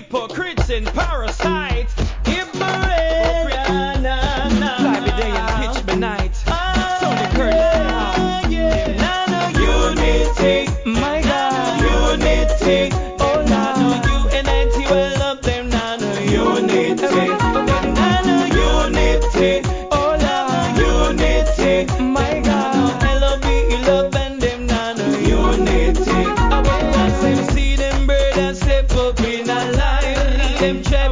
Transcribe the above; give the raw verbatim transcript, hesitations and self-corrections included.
hypocrites and parasites. Hypocrite, na na na. Fly me day and pitch me night. Tony Curtis now. Nano unity, my God. Unity, oh nano unity. Well up them nano unity. Nano unity, oh nano unity, my God. L O B love and them nano unity. I want to see them bird and step up in a line. Them